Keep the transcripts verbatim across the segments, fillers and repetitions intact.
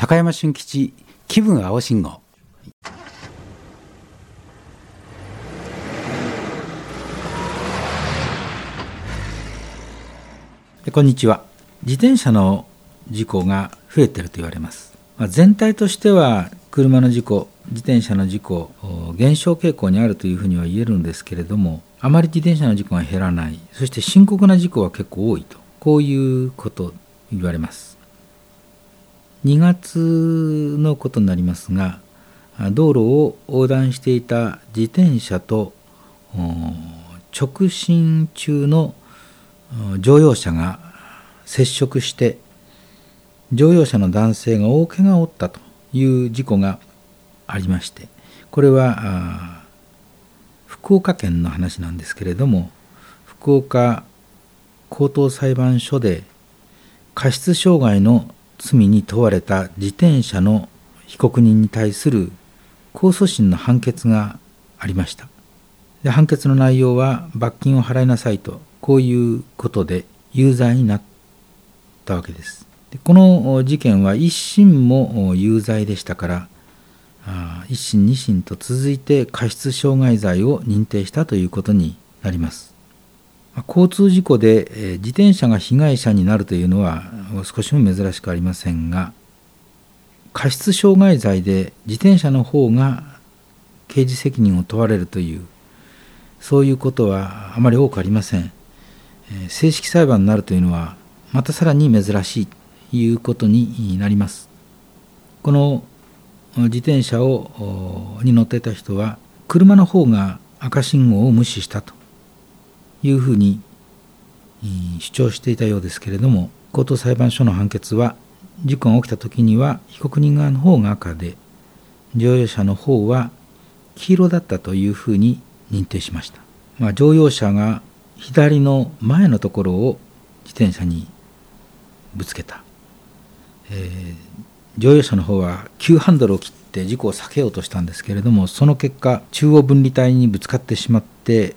高山俊吉気分青信号。こんにちは。自転車の事故が増えていると言われます。まあ、全体としては車の事故、自転車の事故減少傾向にあるというふうには言えるんですけれども、あまり自転車の事故が減らない、そして深刻な事故は結構多いと、こういうこと言われます。にがつのことになりますが、道路を横断していた自転車と直進中の乗用車が接触して乗用車の男性が大怪我を負ったという事故がありまして、これは福岡県の話なんですけれども、福岡高等裁判所で過失傷害の罪に問われた自転車の被告人に対する控訴審の判決がありました。で、判決の内容は罰金を払いなさいと、こういうことで有罪になったわけです。で、この事件は一審も有罪でしたから、一審二審と続いて過失傷害罪を認定したということになります。交通事故で自転車が被害者になるというのは少しも珍しくありませんが、過失傷害罪で自転車の方が刑事責任を問われるという、そういうことはあまり多くありません。正式裁判になるというのはまたさらに珍しいということになります。この自転車をに乗っていた人は車の方が赤信号を無視したというふうに主張していたようですけれども、高等裁判所の判決は事故が起きた時には被告人側の方が赤で乗用車の方は黄色だったというふうに認定しました。まあ、乗用車が左の前のところを自転車にぶつけた、えー、乗用車の方は急ハンドルを切って事故を避けようとしたんですけれども、その結果中央分離帯にぶつかってしまって、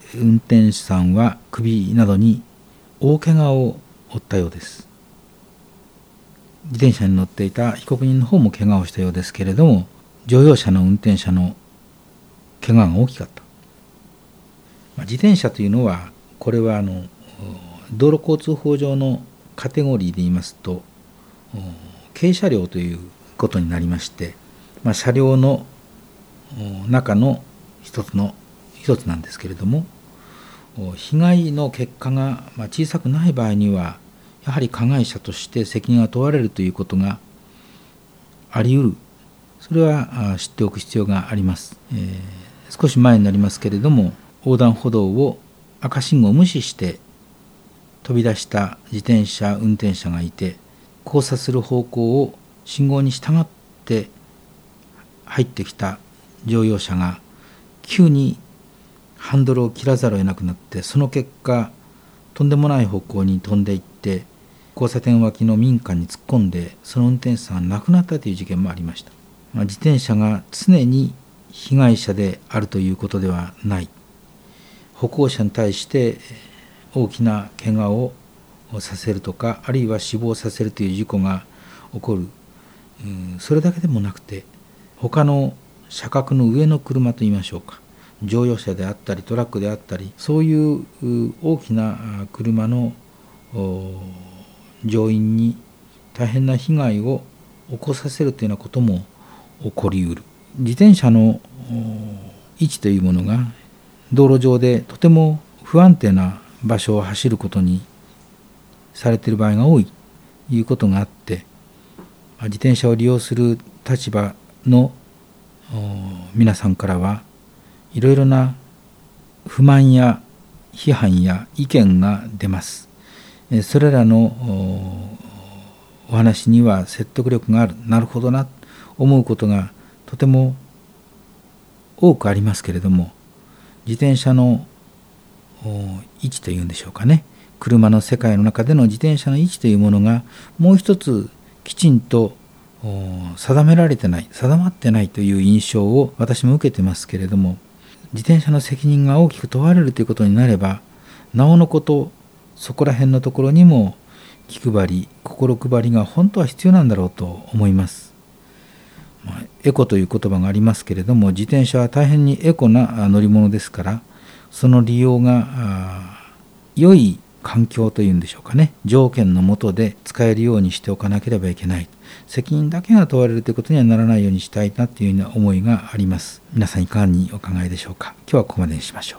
運転手さんは首などに大怪我を負ったようです。自転車に乗っていた被告人の方も怪我をしたようですけれども、乗用車の運転者の怪我が大きかった。まあ、自転車というのは、これはあの道路交通法上のカテゴリーで言いますと軽車両ということになりまして、まあ、車両の中の一つの一つなんですけれども、被害の結果が小さくない場合にはやはり加害者として責任が問われるということがあり得る。それは知っておく必要があります。えー、少し前になりますけれども、横断歩道を赤信号を無視して飛び出した自転車運転者がいて、交差する方向を信号に従って入ってきた乗用車が急にハンドルを切らざるを得なくなって、その結果とんでもない方向に飛んでいって交差点脇の民家に突っ込んで、その運転手さんが亡くなったという事件もありました。まあ、自転車が常に被害者であるということではない。歩行者に対して大きな怪我をさせるとか、あるいは死亡させるという事故が起こる、うん、それだけでもなくて、他の車格の上の車といいましょうか、乗用車であったりトラックであったり、そういう大きな車の乗員に大変な被害を起こさせるというようなことも起こりうる。自転車の位置というものが道路上でとても不安定な場所を走ることにされている場合が多いということがあって、自転車を利用する立場の皆さんからはいろいろな不満や批判や意見が出ます。それらのお話には説得力がある、なるほどなと思うことがとても多くありますけれども、自転車の位置というんでしょうかね、車の世界の中での自転車の位置というものがもう一つきちんと定められてない、定まってないという印象を私も受けてますけれども、自転車の責任が大きく問われるということになれば、なおのことそこら辺のところにも気配り、心配りが本当は必要なんだろうと思います。 エコという言葉がありますけれども、自転車は大変にエコな乗り物ですから、その利用が良い環境というんでしょうかね、条件の下で使えるようにしておかなければいけない。責任だけが問われるということにはならないようにしたいなというような思いがあります。皆さんいかがにお考えでしょうか。今日はここまでにしましょう。